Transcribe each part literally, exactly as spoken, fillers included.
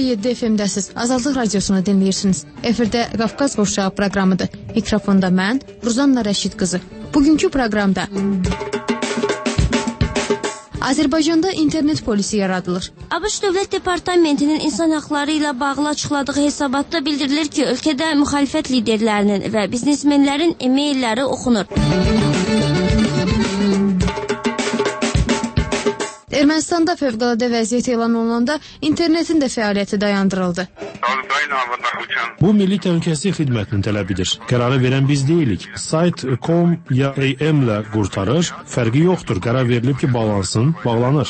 yeddi F M-dəsiz. Azadlıq radiosunu dinləyirsiniz. Efirdə Qafqaz Qovşağı proqramıdır. Mikrofonda mən, Ruzanna Rəşid qızı. Bugünkü proqramda Azərbaycanda internet polisi yaradılır. ABŞ Dövlət Departamentinin insan haqları ilə bağlı açıqladığı hesabatda bildirilir ki, ölkədə müxalifət liderlərinin və biznesmenlərin e-mailləri oxunur. Ermənistanda fövqəladə vəziyyət elan olunanda internetin də fəaliyyəti dayandırıldı. Bu Milli Təhlükəsizlik Xidmətinin tələbidir. Qərarı verən biz deyilik. Sayt com ya am ilə qurtarır, fərqi yoxdur. Qərar verilib ki, bağlansın, bağlanır.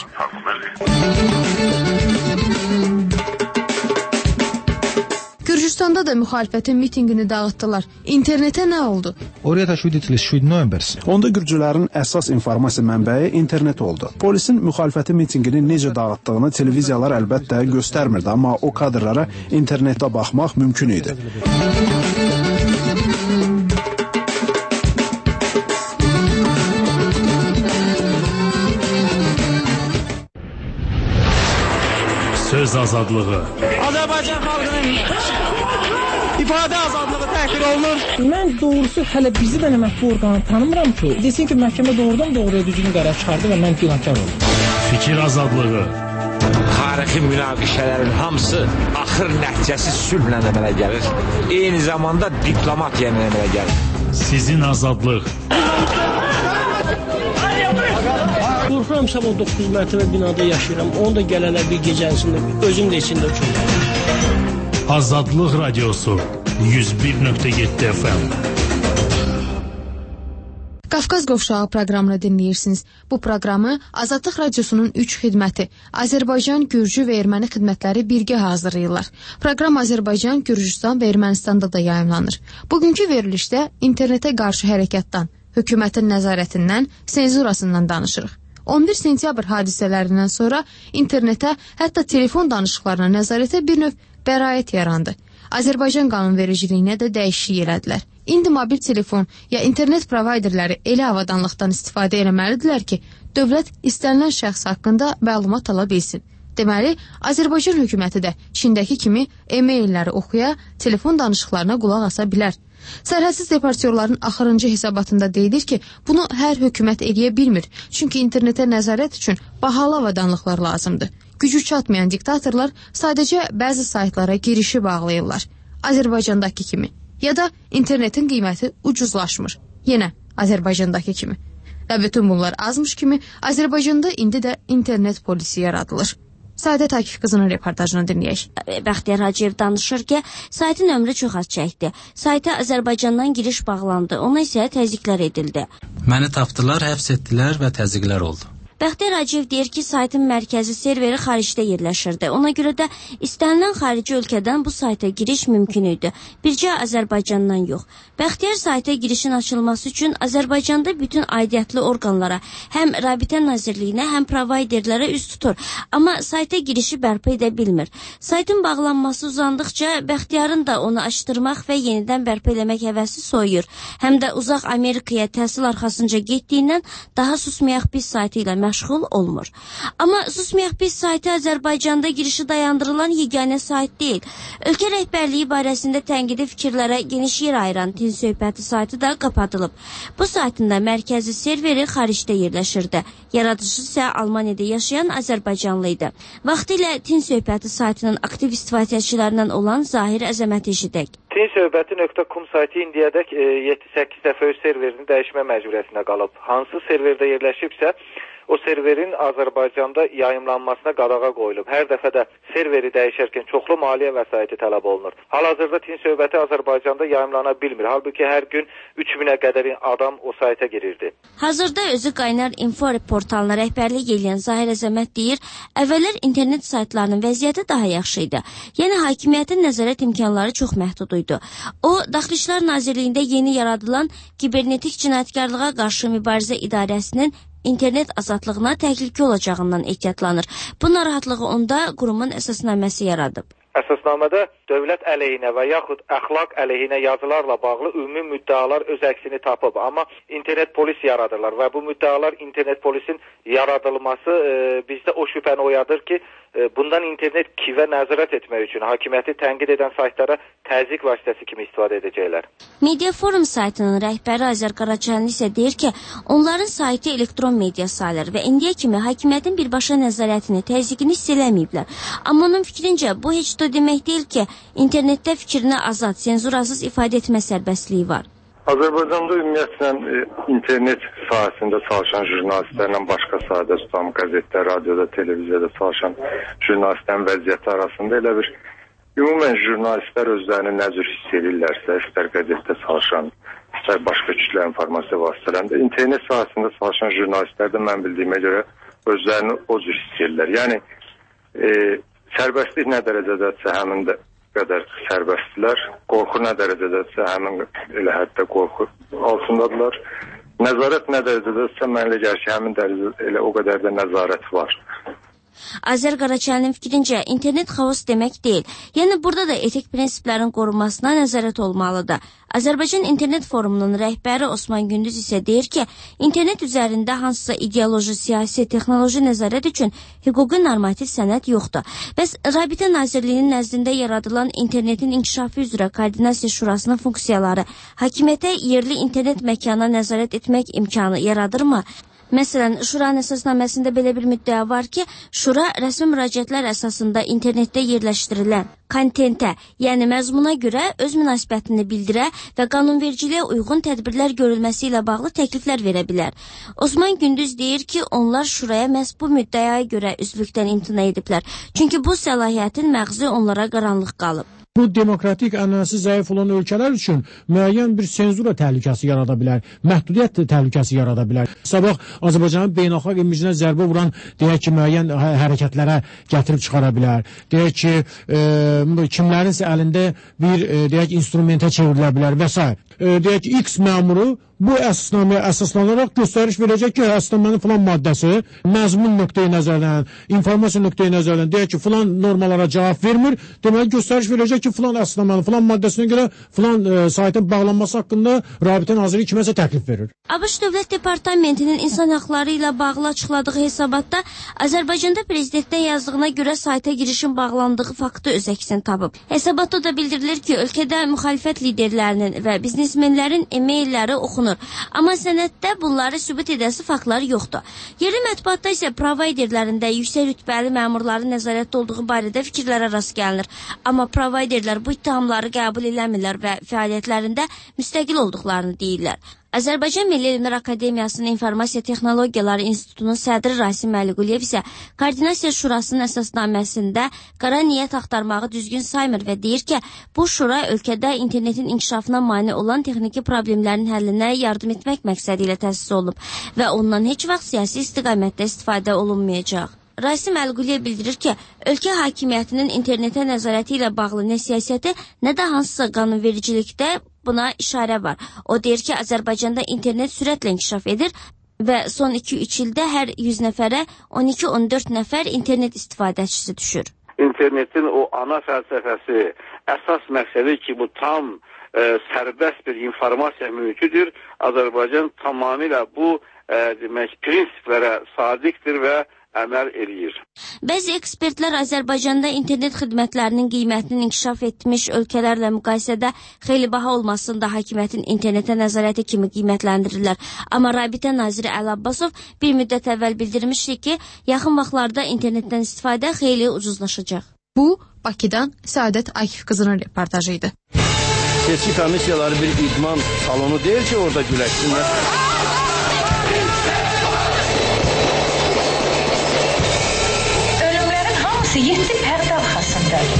Gürcüstanda da müxalifətin mitinqini dağıtdılar. İnternetə nə oldu? Onda gürcülərin əsas informasiya mənbəyi internet oldu. Polisin müxalifətin mitinqini necə dağıtdığını televiziyalar əlbəttə göstərmirdi, amma o kadrlara internetdə baxmaq mümkün idi. Söz azadlığı. Azərbaycan xalqının ifadə azadlığı təhqir olunur. Mən doğrusu hələ bizi də mətbu orqanı tanımıram ki, desin ki, məhkəmə doğrudan doğruya düzgün qərar çıxardı və mən günahkar oldum. Fikir azadlığı. Tarixi münaqişələrin hamısı axır nəticəsi sülhlə əmələ gəlir. Eyni zamanda diplomatiya ilə əmələ gəlir. Sizin azadlıq. Qorxuram, sabah doqquz mərtəbə binada yaşayıram. Onu da gələlər bir gecənsində, özüm də içində uçurum. Azadlıq radiosu yüz bir nöqtə yeddi F M. Qafqaz Qovşağı proqramını dinləyirsiniz. Bu proqramı Azadlıq radiosunun üç xidməti, Azərbaycan, Gürcü və Erməni xidmətləri birgə hazırlayırlar. Proqram Azərbaycan, Gürcüstan və Ermənistanda da yayımlanır. Bugünkü verilişdə internetə qarşı hərəkatdan, hökumətin nəzarətindən, senzurasından danışırıq. on bir sentyabr hadisələrindən sonra internetə, hətta telefon danışıqlarına nəzarətə bir növ bəraət yarandı. Azərbaycan qanunvericiliyinə də dəyişiklik elədilər. İndi mobil telefon ya internet provayderləri elə avadanlıqdan istifadə etməlidirlər ki, dövlət istənilən şəxs haqqında məlumat ala bilsin. Deməli, Azərbaycan hökuməti də Çindəki kimi e-mailləri oxuya, telefon danışıqlarına qulaq asa bilər. Sərhədsiz deportyorların axırıncı hesabatında deyilir ki, bunu hər hökumət eləyə bilmir. Çünki internetə nəzarət üçün bahalı avadanlıqlar lazımdır. Gücü çatmayan diktatorlar sadəcə bəzi saytlara girişi bağlayırlar. Azərbaycandakı kimi. Ya da internetin qiyməti ucuzlaşmır. Yenə Azərbaycandakı kimi. Və bütün bunlar azmış kimi Azərbaycanda indi də internet polisi yaradılır. Səadət Akif qızının reportajını dinləyək. Bəxtiyar Hacıyev danışır ki, saytın ömrü çox az çəkdi. Sayta Azərbaycandan giriş bağlandı, ona isə təzyiqlər edildi. Məni tapdılar, həbs etdilər və təzyiqlər oldu. Bəxtiyar Hacıyev deyir ki, saytın mərkəzi serveri xaricdə yerləşirdi. Ona görə də istənilən xarici ölkədən bu sayta giriş mümkün idi. Bircə Azərbaycandan yox. Bəxtiyar sayta girişin açılması üçün Azərbaycanda bütün aidiyyatlı orqanlara, həm Rabitə Nazirliyinə, həm provayderlərə üz tutur. Amma sayta girişi bərpa edə bilmir. Saytın bağlanması uzandıqca Bəxtiyarın da onu açdırmaq və yenidən bərpa eləmək həvəsi soyuyur. Həm də uzaq Amerikaya təhsil arxasınca getdiyindən daha susmayaq biz saytı ilə məşğul olmur. Amma susmayaq biz saytı Azərbaycanda girişi dayandırılan yeganə sayt deyil. Ölkə rəhbərliyi barəsində tənqidi fikirlərə geniş yer ayıran Tin Söhbəti saytı da qapadılıb. Bu saytın da mərkəzi serveri xaricdə yerləşirdi. Yaradıcısı isə Almaniyada yaşayan Azərbaycanlı idi. Vaxtilə Tin Söhbəti saytının aktiv istifadəçilərindən olan Zahir Əzəməti eşidək. tin söhbəti nöqtə com saytı indiyədək yeddi səkkiz dəfə öz serverini dəyişmə məcburiyyətində qalıb. Hansı serverdə yerləşibsə, o serverin Azərbaycanda yayımlanmasına qadağa qoyulub. Hər dəfə də serveri dəyişərkən çoxlu maliyyə vəsaiti tələb olunur. Hal-hazırda Tin Söhbəti Azərbaycanda yayımlana bilmir. Halbuki hər gün üç minə qədər adam o sayta girirdi. Hazırda özü qaynar info portalına rəhbərlik edən Zahir Əzəmət deyir, əvvəllər internet saytlarının vəziyyəti daha yaxşı idi. Yəni hakimiyyətin nəzarət imkanları çox məhdud idi. O, Daxili İşlər Nazirliyində yeni yaradılan Kibernetik Cinayətkarlığa Qarşı Mübarizə İdarəsinin internet azadlığına təhlükə olacağından ehtiyatlanır. Bu narahatlığı onda qurumun əsasnaməsi yaradıb. Əsasnamədə dövlət əleyhinə və yaxud əxlaq əleyhinə yazılarla bağlı ümumi müddəalar öz əksini tapıb. Amma internet polis yaradırlar və bu müddəalar internet polisin yaradılması e, bizdə o şübhəni oyadır ki, e, bundan internet kivə nəzarət etmək üçün hakimiyyəti tənqid edən saytlara təzyiq vasitəsi kimi istifadə edəcəklər. Media Forum saytının rəhbəri Azər Qaraçanlı isə deyir ki, onların saytı elektron media sayılır və indiyə kimi hakimiyyətin birbaşa nəzarətini, təzyiqini hiss eləməyiblər. Amma onun fikrincə bu heç də demək deyil ki, internetdə fikrini azad, senzurasız ifadə etmə sərbəstliyi var. Azərbaycanda ümumiyyətlə e, internet sahəsində çalışan jurnalistlərlə başqa sahədə tutan qəzetdə, radioda, televiziyada çalışan jurnalistlərin vəziyyəti arasında elə bir ümumən jurnalistlər özlərini nə cür hiss edirlərsə, istər qəzetdə çalışan, istər başqa kütlə informasiya vasitələrində, internet sahəsində çalışan jurnalistlər də mən bildiyimə görə özlərini o cür hiss edirlər. Yəni e, sərbəstlik nə dərəcədədirsə həmin də qədər sərbəstdilər, qorxu nə dərəcədədirsə həmin elə hətta qorxu altındadılar. Nəzarət nə dərəcədədirsə mən elə gəlir ki, həmin dərəcədə elə o qədər də nəzarət var. Azər Qaraçanlının fikrincə internet xaos demək deyil. Yəni burada da etik prinsiplərin qorunmasına nəzarət olmalıdır. Azərbaycan İnternet Forumunun rəhbəri Osman Gündüz isə deyir ki, internet üzərində hansısa ideoloji, siyasi, texnoloji nəzarət üçün hüquqi normativ sənəd yoxdur. Bəs Rabitə Nazirliyinin nəzdində yaradılan internetin inkişafı üzrə Koordinasiya Şurasının funksiyaları hakimiyyətə yerli internet məkana nəzarət etmək imkanı yaradırmı? Məsələn, Şuranın əsasnaməsində belə bir müddəa var ki, Şura rəsmi müraciətlər əsasında internetdə yerləşdirilən kontentə, yəni məzmuna görə öz münasibətini bildirə və qanunvericiliyə uyğun tədbirlər görülməsi ilə bağlı təkliflər verə bilər. Osman Gündüz deyir ki, onlar Şuraya məhz bu müddəaya görə üzvlükdən imtina ediblər. Çünki bu səlahiyyətin məğzi onlara qaranlıq qalıb. Bu demokratik ənənəsi zəif olan ölkələr üçün müəyyən bir senzura təhlükəsi yarada bilər, məhdudiyyət təhlükəsi yarada bilər. Sabah Azərbaycanın beynəlxalq imicinə zərbə vuran, deyək ki, müəyyən hə hərəkətlərə gətirib çıxara bilər. Deyək ki, e, kimlərinsə əlində bir, e, deyək, instrumentə çevrilə bilər və s. E, deyək ki, X məmuru bu əsasnamaya əsaslanaraq göstəriş verəcək ki, əsasnamənin filan maddəsi məzmun nöqteyi nəzərdən, informasiya nöqteyi nəzərdən deyək ki, filan normalara cavab vermir. Deməli, göstəriş verəcək ki, filan əsasnamənin filan maddəsinə görə filan e, saytın bağlanması haqqında Rabitə Naziri kiməsə təklif verir. ABŞ Dövlət Departamentinin insan haqları ilə bağlı açıqladığı hesabatda Azərbaycanda prezidentdən yazdığına görə sayta girişin bağlandığı faktı öz əksini tapıb. Hesabatda da bildirilir ki, ölkədə müxalifət liderlərinin və biznesmenlərin e-mailləri oxunur. Amma sənəddə bunları sübut edəsi faktlar yoxdur. Yerli mətbuatda isə provayderlərində yüksək rütbəli məmurların nəzarətdə olduğu barədə fikirlərə rast gəlinir. Amma provayderlər bu ittihamları qəbul eləmirlər və fəaliyyətlərində müstəqil olduqlarını deyirlər. Azərbaycan Milli Elmlər Akademiyasının İnformasiya Texnologiyaları İnstitutunun sədri Rasim Əliquliyev isə Koordinasiya Şurasının əsasnaməsində qara niyyət axtarmağı düzgün saymır və deyir ki, bu şura ölkədə internetin inkişafına mane olan texniki problemlərin həllinə yardım etmək məqsədi ilə təsis olunub və ondan heç vaxt siyasi istiqamətdə istifadə olunmayacaq. Rasim Əliquliyev bildirir ki, ölkə hakimiyyətinin internetə nəzarəti ilə bağlı nə siyasəti, nə də hansısa qanunvericilikdə buna işarə var. O deyir ki, Azərbaycanda internet sürətlə inkişaf edir və son iki üç ildə hər yüz nəfərə on iki on dörd nəfər internet istifadəçisi düşür. İnternetin o ana fəlsəfəsi, əsas məqsədi ki, bu tam e, sərbəst bir informasiya mühitidir. Azərbaycan tamamilə bu e, demək, prinsiplərə sadiqdir və əməl eləyir. Bəzi ekspertlər Azərbaycanda internet xidmətlərinin qiymətinin inkişaf etmiş ölkələrlə müqayisədə xeyli baha olmasını da hakimiyyətin internetə nəzarəti kimi qiymətləndirirlər. Amma Rabitə Naziri Əli Abbasov bir müddət əvvəl bildirmişdi ki, yaxın vaxtlarda internetdən istifadə xeyli ucuzlaşacaq. Bu, Bakıdan Səadət Akif qızının reportajı idi. Seçki komissiyaları bir idman salonu deyil ki, orada güləşsinlər. yeddi pərdə arxasındadır.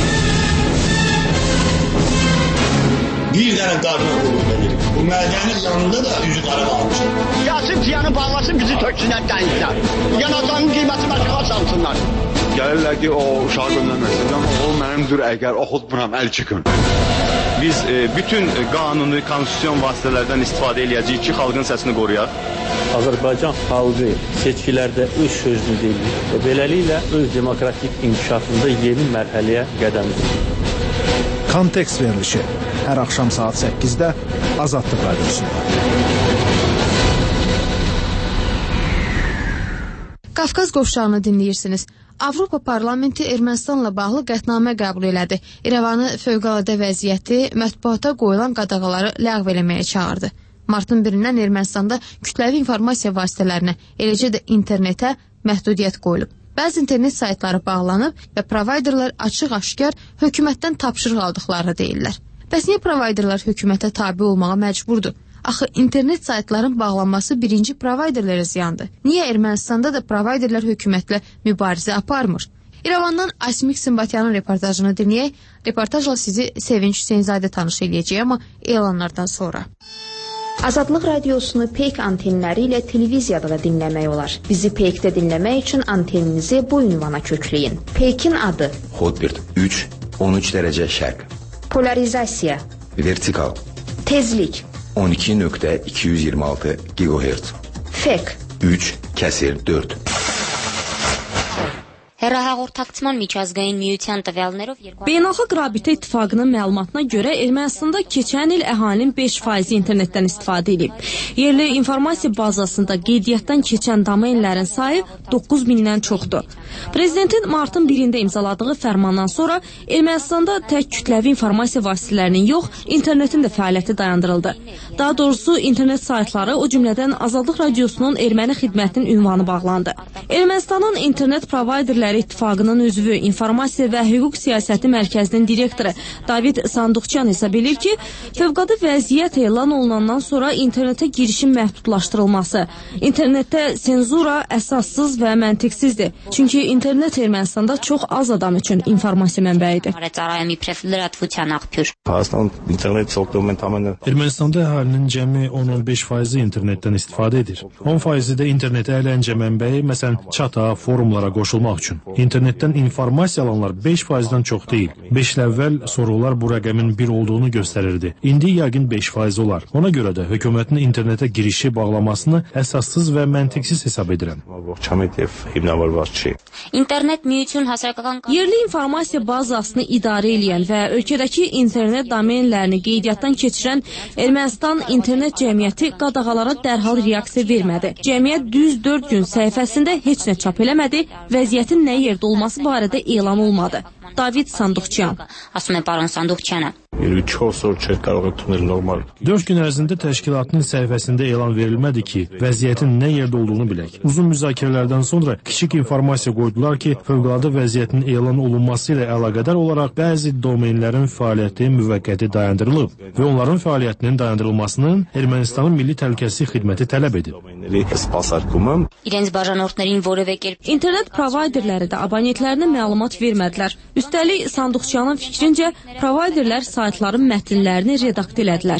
Bir dənə qarına qulluq edir. Bu mədənin yanında da üzü qara qalmışdır. Gəlsin piyanı bağlasın, bizi töksünlər dənizlər. Yanacağının qiyməti aşağı salsınlar. Gəlirlər ki, o uşağı göndərməsin. O mənimdir, əgər oxutmuram, əl çıxın. Biz e, bütün qanuni, konstitusiyon vasitələrdən istifadə edəcəyik ki, xalqın səsini qoruyaq. Azərbaycan xalqı seçkilərdə öz sözünü deyir və beləliklə öz demokratik inkişafında yeni mərhələyə qədəm qoyur. Kontekst verilişi hər axşam saat səkkizdə Azadlıq Radiosunda. Qafqaz qovşağını dinləyirsiniz. Avropa Parlamenti Ermənistanla bağlı qətnamə qəbul elədi. İrəvanı fövqəladə vəziyyəti, mətbuata qoyulan qadağaları ləğv eləməyə çağırdı. Martın birindən Ermənistanda kütləvi informasiya vasitələrinə, eləcə də internetə məhdudiyyət qoyulub. Bəzi internet saytları bağlanıb və provayderlər açıq-aşkar hökumətdən tapşırıq aldıqlarını deyirlər. Bəs niyə provayderlər hökumətə tabe olmağa məcburdur? Axı internet saytların bağlanması birinci provayderlərə ziyandır. Niyə Ermənistanda da provayderlər hökumətlə mübarizə aparmır? İrəvandan Asmik Simbatyanın reportajını dinləyək. Reportajla sizi Sevinç Hüseynzadə tanış eləyəcək, amma elanlardan sonra. Azadlıq radiosunu peyk antenləri ilə televiziyada da dinləmək olar. Bizi peykdə dinləmək üçün anteninizi bu ünvana kökləyin. Peykin adı Hotbird üç on üç dərəcə şərq. Polarizasiya. Vertikal. Tezlik. on iki nöqtə iki yüz iyirmi altı gigahertz. Fek. üç kəsir dörd. Հեռահաղորդակցման միջազգային միության տվյալներով Beynəlxalq Rabitə İttifaqının məlumatına görə Ermənistanda keçən il əhalinin beş faizi internetdən istifadə edib. Yerli informasiya bazasında qeydiyyatdan keçən domenlərin sayı doqquz mindən çoxdur. Prezidentin martın birində imzaladığı fərmandan sonra Ermənistanda tək kütləvi informasiya vasitələrinin yox, internetin də fəaliyyəti dayandırıldı. Daha doğrusu internet saytları, o cümlədən Azadlıq Radiosunun erməni xidmətinin ünvanı bağlandı. Ermənistanın internet provayderləri İttifaqının üzvü, İnformasiya və Hüquq Siyasəti Mərkəzinin direktoru David Sanduqçyan hesab edir ki, fövqəladə vəziyyət elan olunandan sonra internetə girişin məhdudlaşdırılması, internetdə senzura əsassız və məntiqsizdir. Çünki internet Ermənistanda çox az adam üçün informasiya mənbəyidir. Ermənistanda əhalinin cəmi on on beş faizi internetdən istifadə edir. on faizi də internetə əyləncə mənbəyi, məsələn, çata, forumlara qoşulmaq üçün. İnternetdən informasiya alanlar beş faizdən çox deyil. beş il əvvəl sorğular bu rəqəmin bir olduğunu göstərirdi. İndi yəqin beş faiz olar. Ona görə də hökumətin internetə girişi bağlamasını əsassız və məntiqsiz hesab edirəm. İnternet müyütün hasarkakan... Yerli informasiya bazasını idarə edən və ölkədəki internet domenlərini qeydiyyatdan keçirən Ermənistan internet cəmiyyəti qadağalara dərhal reaksiya vermədi. Cəmiyyət düz dörd gün səhifəsində heç nə çap eləmədi, vəziyyətin nə yerdə olması barədə elan olmadı. David Sanduqçyan. Asım Baron Sanduqçyan'a. dörd gün ərzində təşkilatının səhifəsində elan verilmədi ki, vəziyyətin nə yerdə olduğunu bilək. Uzun müzakirələrdən sonra kiçik informasiya qoydular ki, fövqəladə vəziyyətin elan olunması ilə əlaqədar olaraq bəzi domenlərin fəaliyyəti müvəqqəti dayandırılıb və onların fəaliyyətinin dayandırılmasının Ermənistanın Milli Təhlükəsizlik Xidməti tələb edib. İnternet provayderləri də abonentlərinə məlumat vermədilər. Üstəlik, Sanduqçyanın fikrincə, provayderlər saytların mətnlərini redaktə elədilər.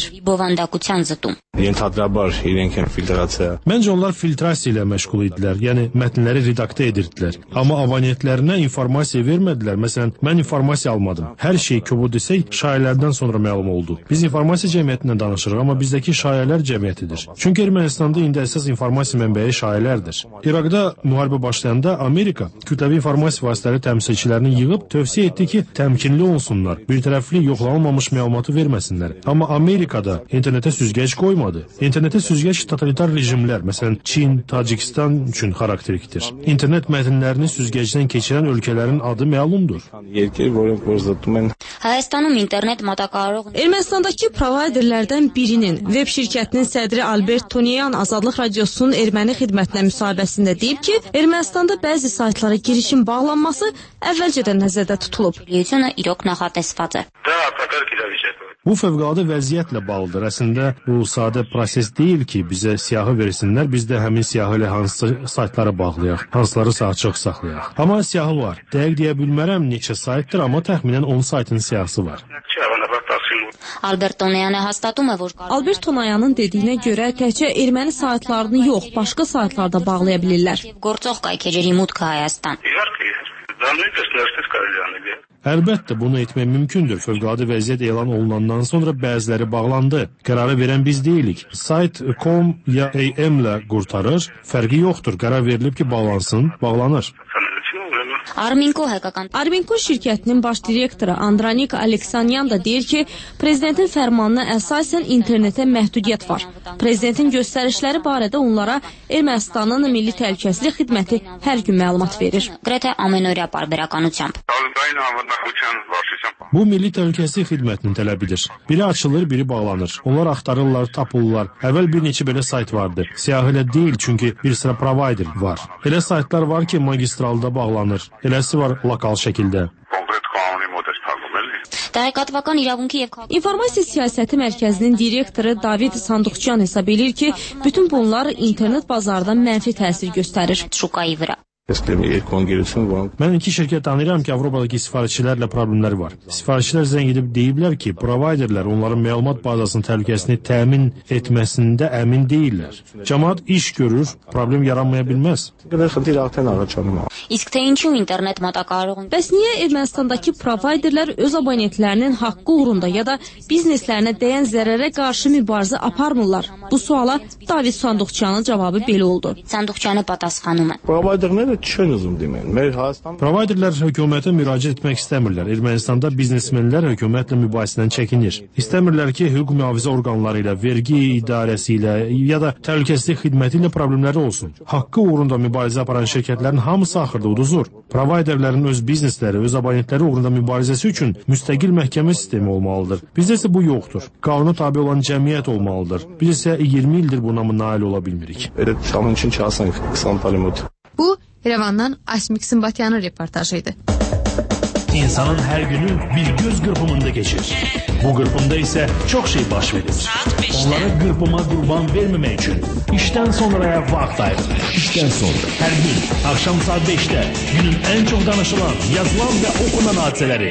Məncə onlar filtrasiya ilə məşğul idilər, yəni mətnləri redaktə edirdilər. Amma abonentlərinə informasiya vermədilər. Məsələn, mən informasiya almadım. Hər şey kobud desək, şayələrdən sonra məlum oldu. Biz informasiya cəmiyyətindən danışırıq, amma bizdəki şayələr cəmiyyətidir. Çünki Ermənistanda indi əsas informasiya mənbəyi şayələrdir. İraqda müharibə başlayanda Amerika kütləvi informasiya vasitələri təmsilçilərini yığıb tövsiyə etdi ki, təmkinli olsunlar, bir tərəfli yoxlanılmamış məlumatı verməsinlər. Amma Amerikada internetə süzgəc qoymadı. İnternetə süzgəc totalitar rejimlər, məsələn, Çin, Tacikistan üçün xarakterikdir. İnternet mətnlərini süzgəcdən keçirən ölkələrin adı məlumdur. Ermənistandakı provayderlərdən birinin, web şirkətinin sədri Albert Tonyan Azadlıq Radiosunun erməni xidmətinə müsahibəsində deyib ki, Ermənistanda bəzi saytlara girişin bağlanması əvvəlcədən nəzərdə tutulub. Bu fövqəladə vəziyyətlə bağlıdır. Əslində, bu sadə proses deyil ki, bizə siyahı versinlər, biz də həmin siyahı ilə hansı saytlara bağlayaq, hansıları açıq saxlayaq. Amma siyahı var. Dəqiq deyə bilmərəm neçə saytdır, amma təxminən on saytın siyahısı var. Albert Tonayanın dediyinə görə təkcə erməni saytlarını yox, başqa saytlarda bağlaya bilirlər. Əlbəttə, bunu etmək mümkündür. Fövqəladə vəziyyət elan olunandan sonra bəziləri bağlandı. Qərarı verən biz deyilik. Sayt com ya am ilə qurtarır. Fərqi yoxdur. Qərar verilib ki, bağlansın, bağlanır. Arminko həqiqətən. Arminko şirkətinin baş direktoru Andranik Aleksanyan da deyir ki, prezidentin fərmanına əsasən internetə məhdudiyyət var. Prezidentin göstərişləri barədə onlara Ermənistanın Milli Təhlükəsizlik Xidməti hər gün məlumat verir. Գրեթե ամենօրյա պարբերականությամբ. Bu Milli Təhlükəsizlik Xidmətinin tələbidir. Biri açılır, biri bağlanır. Onlar axtarırlar, tapırlar. Əvvəl bir neçə belə sayt vardı. Siyah elə deyil, çünki bir sıra provider var. Elə saytlar var ki, magistralda bağlanır. Eləsi var lokal şəkildə. Տեղեկատվական իրավունքի եւ İnformasiya Siyasəti Mərkəzinin direktoru David Sanduqçyan hesab edir ki, bütün bunlar internet bazardan mənfi təsir göstərir. Şukayı vıra. Mən iki şirkət tanıyıram ki, Avropadakı sifarişçilərlə problemləri var. Sifarişçilər zəng edib deyiblər ki, provayderlər onların məlumat bazasının təhlükəsini təmin etməsində əmin deyirlər. Cəmaət iş görür, problem yaranmaya bilməz. Իսկ թե ինչու ինտերնետ մատակարարողն Bəs niyə Ermənistandakı provayderlər öz abonentlərinin haqqı uğrunda ya da bizneslərinə dəyən zərərə qarşı mübarizə aparmırlar? Bu suala David Sanduqçyanın cavabı belə oldu. Sanduqçyanı պատասխանում է. Provayderlər düşən uzun deməyin. Մեր Հայաստան Provayderlər hökumətə müraciət etmək istəmirlər. Ermənistanda biznesmenlər hökumətlə mübahisədən çəkinir. İstəmirlər ki, hüquq mühafizə orqanları ilə, vergi idarəsi ilə ya da təhlükəsizlik xidməti ilə problemləri olsun. Haqqı uğrunda mübarizə aparan şirkətlərin hamısı axırda uduzur. Provayderlərin öz biznesləri, öz abonentləri uğrunda mübarizəsi üçün müstəqil məhkəmə sistemi olmalıdır. Bizdə isə bu yoxdur. Qanuna tabe olan cəmiyyət olmalıdır. Biz isə iyirmi ildir buna nail ola bilmirik. Elə şamın üçün çalsan qısan talimot. Bu İrəvandan Asmik Simbatyanın reportajıydı. İnsanın hər günü bir göz qırpımında keçir. Bu qırpımda isə çox şey baş verir. Onlara qırpıma qurban verməmək üçün işdən sonraya vaxt ayırır. İşdən sonra hər gün axşam saat beşdə günün ən çox danışılan, yazılan və oxunan hadisələri.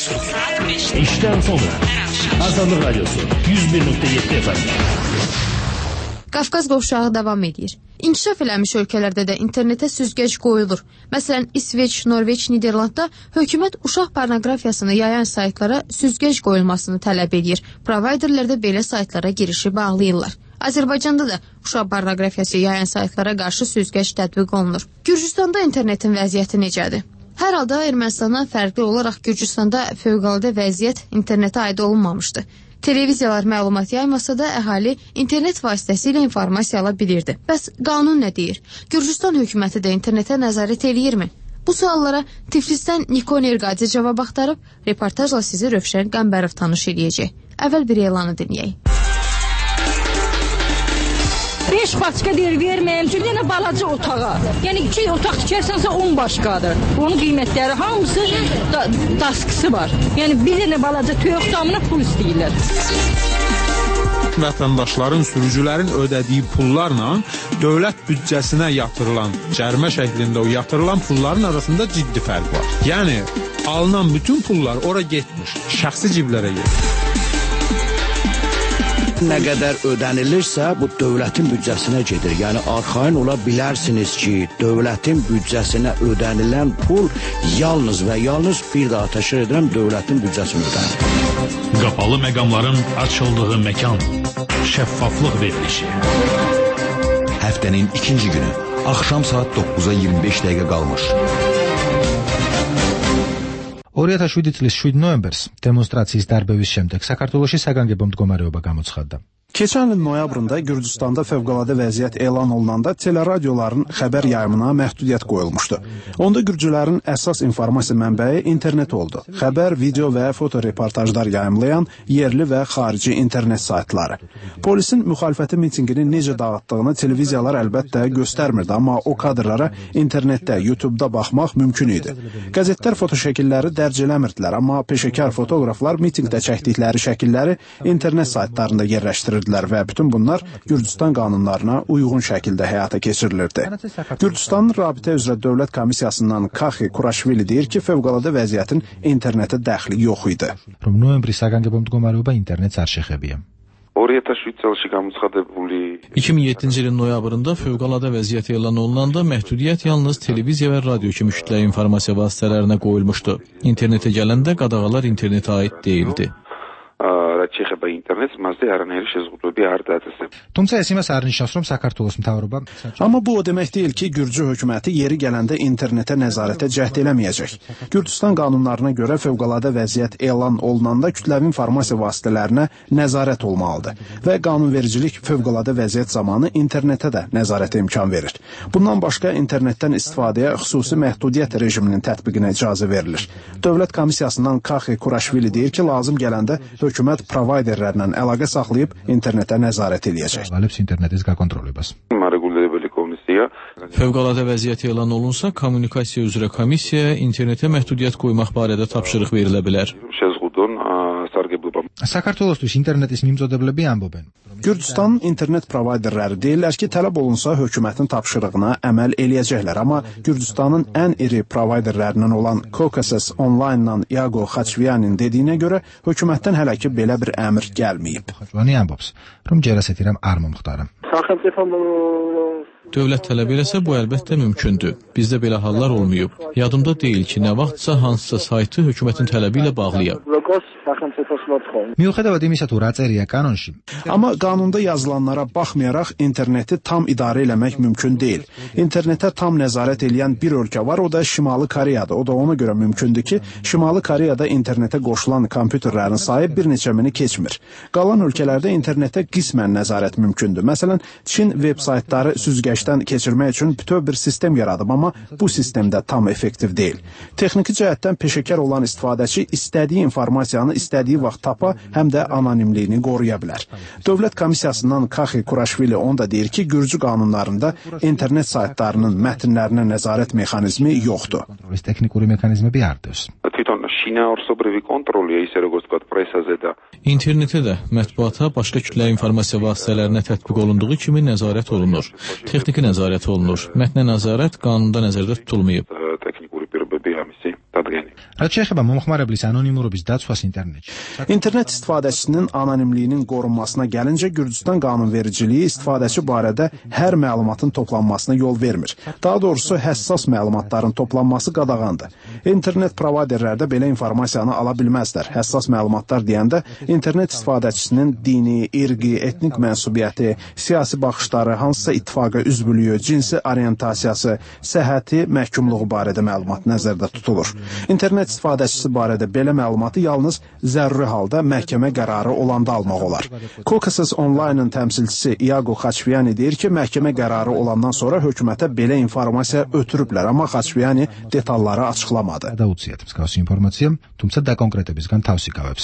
İşdən sonra Azadlıq Radiosu yüz bir nöqtə yeddi F M. Qafqaz qovşağı davam edir. İnkişaf eləmiş ölkələrdə də internetə süzgəc qoyulur. Məsələn, İsveç, Norveç, Niderlandda hökumət uşaq pornoqrafiyasını yayan saytlara süzgəc qoyulmasını tələb edir. Provayderlər də belə saytlara girişi bağlayırlar. Azərbaycanda da uşaq pornoqrafiyası yayan saytlara qarşı süzgəc tətbiq olunur. Gürcüstanda internetin vəziyyəti necədir? Hər halda Ermənistandan fərqli olaraq Gürcüstanda fövqəladə vəziyyət internetə aid olunmamışdı. Televiziyalar məlumat yaymasa da əhali internet vasitəsilə informasiya ala bilirdi. Bəs qanun nə deyir? Gürcüstan hökuməti də internetə nəzarət eləyirmi? Bu suallara Tiflisdən Nikon Erqadi cavab axtarıb, reportajla sizi Rövşən Qəmbərov tanış edəcək. Əvvəl bir elanı dinləyək. beş başqa deyir, verməyəm üçün yenə balaca otağa. Yəni iki otaq tikərsənsə on başqadır. Onun qiymətləri hamısı da, daskısı var. Yəni bir dənə balaca toyuq damına pul istəyirlər. Vətəndaşların, sürücülərin ödədiyi pullarla dövlət büdcəsinə yatırılan, cərimə şəklində o yatırılan pulların arasında ciddi fərq var. Yəni alınan bütün pullar ora getmiş, şəxsi ciblərə getmiş. Nə qədər ödənilirsə, bu dövlətin büdcəsinə gedir. Yəni, arxain ola bilərsiniz ki, dövlətin büdcəsinə ödənilən pul yalnız və yalnız bir daha təşkil edirəm, dövlətin büdcəsinə ödənilir. Qapalı məqamların açıldığı məkan, şəffaflıq verilişi. Həftənin ikinci günü, axşam saat doqquza iyirmi beş dəqiqə qalmış. ორი ათას შვიდი წლის შვიდ ნოემბერს დემონსტრაციის დარბევის შემდეგ საქართველოში საგანგებო მდგომარეობა გამოცხადდა. Keçən il noyabrında Gürcüstanda fövqəladə vəziyyət elan olunanda teleradioların xəbər yayımına məhdudiyyət qoyulmuşdu. Onda gürcülərin əsas informasiya mənbəyi internet oldu. Xəbər, video və foto reportajlar yayımlayan yerli və xarici internet saytları. Polisin müxalifəti mitingini necə dağıtdığını televiziyalar əlbəttə göstərmirdi, amma o kadrlara internetdə, YouTube-da baxmaq mümkün idi. Qəzetlər fotoşəkilləri dərc eləmirdilər, amma peşəkar fotoqraflar mitingdə çəkdikləri şəkilləri internet saytlarında yerləşdirirdi və bütün bunlar Gürcüstan qanunlarına uyğun şəkildə həyata keçirilirdi. Gürcüstanın Rabitə üzrə Dövlət Komissiyasından Kaxi Kuraşvili deyir ki, fövqəladə vəziyyətin internetə dəxli yox idi. Რომ ნოემბრის საგანგებო მდგომარეობა ინტერნეტს არ შეხებია. iki min yeddinci ilin noyabrında fövqəladə vəziyyət elan olunanda məhdudiyyət yalnız televiziya və radio kimi kütləvi informasiya vasitələrinə qoyulmuşdu. İnternetə gələndə qadağalar internetə aid deyildi. Tümsə ეს იმას არ ნიშნავს, რომ საქართველოს მთავრობა Amma bu o demək deyil ki, Gürcü hökuməti yeri gələndə internetə nəzarətə cəhd eləməyəcək. Gürcüstan qanunlarına görə fövqəladə vəziyyət elan olunanda kütləvi informasiya vasitələrinə nəzarət olmalıdır və qanunvericilik fövqəladə vəziyyət zamanı internetə də nəzarətə imkan verir. Bundan başqa internetdən istifadəyə xüsusi məhdudiyyət rejiminin tətbiqinə icazə verilir. Dövlət Komissiyasından Kaxi Kuraşvili deyir ki, lazım gələndə hökumət provayderlərlə əlaqə saxlayıb internetə nəzarət eləyəcək. Fövqəladə vəziyyət elan olunsa, kommunikasiya üzrə komissiyaya internetə məhdudiyyət qoymaq barədə tapşırıq verilə bilər. საქართველოსთვის ინტერნეტის მიმზოდებლები ამბობენ. Gürcüstanın internet provayderləri deyirlər ki, tələb olunsa hökumətin tapşırığına əməl eləyəcəklər, amma Gürcüstanın ən iri provayderlərindən olan Caucasus Online-la Iago Xaçviyanin dediyinə görə hökumətdən hələ ki belə bir əmr gəlməyib. Xaçviyani ambops, რომ ჯერას ეთირამ არ მომხდარა. Dövlət tələb eləsə bu əlbəttə mümkündür. Bizdə belə hallar olmayıb. Yadımda deyil ki, nə vaxtsa hansısa saytı hökumətin tələbi ilə bağlayaq. მიუხედავად იმისა, თუ რა წერია კანონში, Amma qanunda yazılanlara baxmayaraq interneti tam idarə eləmək mümkün deyil. İnternetə tam nəzarət eləyən bir ölkə var, o da Şimali Koreyadır. O da ona görə mümkündür ki, Şimali Koreyada internetə qoşulan kompüterlərin sayı bir neçə mini keçmir. Qalan ölkələrdə internetə qismən nəzarət mümkündür. Məsələn, Çin veb-saytları süzgəçdən keçirmək üçün bütöv bir sistem yaradıb, amma bu sistem də tam effektiv deyil. Texniki cəhətdən peşəkar olan istifadəçi istədiyi informasiyanı istədiyi vaxt tapa, həm də anonimliyini qoruya bilər. Dövlət Komissiyasından Kaxi Kuraşvili onu da deyir ki, Gürcü qanunlarında internet saytlarının mətnlərinə nəzarət mexanizmi yoxdur. Texnიკური mexanizmები არ დევს. İnternetə də, mətbuata, başqa kütləvi informasiya vasitələrinə tətbiq olunduğu kimi nəzarət olunur. Texniki nəzarət olunur. Mətnə nəzarət qanunda nəzərdə tutulmayıb. რაც შეეხება მომხმარებლის ანონიმურობის დაცვას ინტერნეტში. İnternet istifadəçisinin anonimliyinin qorunmasına gəlincə, Gürcüstan qanunvericiliyi istifadəçi barədə hər məlumatın toplanmasına yol vermir. Daha doğrusu həssas məlumatların toplanması qadağandır. İnternet provayderlərdə belə informasiyanı ala bilməzlər. Həssas məlumatlar deyəndə internet istifadəçisinin dini, irqi, etnik mənsubiyyəti, siyasi baxışları, hansısa ittifaqa üzvlüyü, cinsi orientasiyası, səhhəti, məhkumluğu barədə məlumat nəzərdə tutulur. İnternet istifadəçisi barədə belə məlumatı yalnız zəruri halda məhkəmə qərarı olanda almaq olar. Caucasus Online-ın təmsilçisi Iago Xaçviyani deyir ki, məhkəmə qərarı olandan sonra hökumətə belə informasiya ötürüblər, amma Xaçviyani detalları açıqlamadı. დაუციათ მსგავსი ინფორმაცია, თუმცა დაკონკრეტებისგან თავს იკავებს.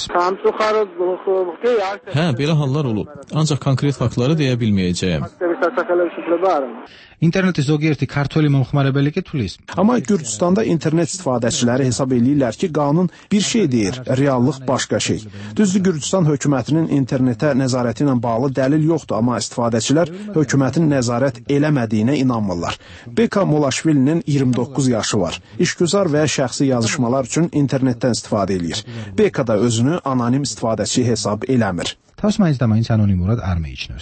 Hə, belə hallar olub. Ancaq konkret faktları deyə bilməyəcəyəm. İnterneti zogierti kartveli momxmarəbəli ki tülis. Amma Gürcüstanda internet istifadəçiləri hesab eləyirlər ki, qanun bir şey deyir, reallıq başqa şey. Düzdür, Gürcüstan hökumətinin internetə nəzarəti ilə bağlı dəlil yoxdur, amma istifadəçilər hökumətin nəzarət eləmədiyinə inanmırlar. Beka Molaşvilinin iyirmi doqquz yaşı var. İşgüzar və şəxsi yazışmalar üçün internetdən istifadə eləyir. Beka da özünü anonim istifadəçi hesab eləmir. თავს მაინც და მაინც ანონიმურად არ მეიჩნევს.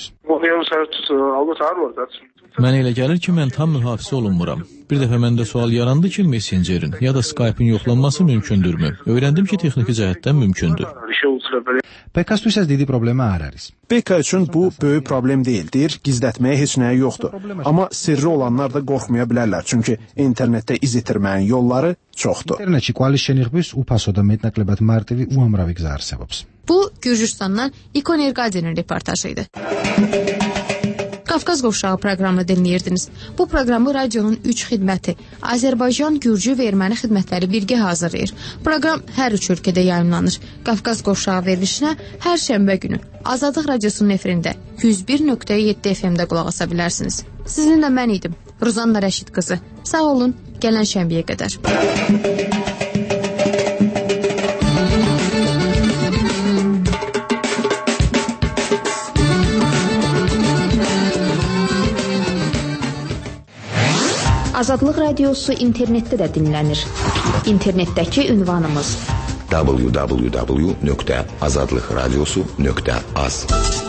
Mənə elə gəlir ki, mən tam mühafizə olunmuram. Bir dəfə məndə sual yarandı ki, Messengerin ya da Skype-ın yoxlanması mümkündürmü? Öyrəndim ki, texniki cəhətdən mümkündür. Bekastüsəz dedi problema არ არის. Beka üçün bu böyük problem deyil, deyir, gizlətməyə heç nəyə yoxdur. Amma sirri olanlar da qorxmaya bilərlər, çünki internetdə iz itirməyin yolları çoxdur. İnternetçi qvalis şენიღბვის უფასო და მეტნაკლებად მარტივი უამრავი გზა არსებობს. Bu, Gürcüstandan İkon Erqadinin reportajıydı. Qafqaz Qovşağı proqramını dinləyirdiniz. Bu proqramı radionun üç xidməti, Azərbaycan, Gürcü və Erməni xidmətləri birgə hazırlayır. Proqram hər üç ölkədə yayımlanır. Qafqaz Qovşağı verilişinə hər şənbə günü Azadlıq Radiosunun efirində yüz bir nöqtə yeddi F M-də qulaq asa bilərsiniz. Sizinlə mən idim, Ruzanna Rəşid qızı. Sağ olun, gələn şənbəyə qədər. Azadlıq Radiosu internetdə də dinlənir. İnternetdəki ünvanımız w w w nöqtə azadlıqradiosu nöqtə az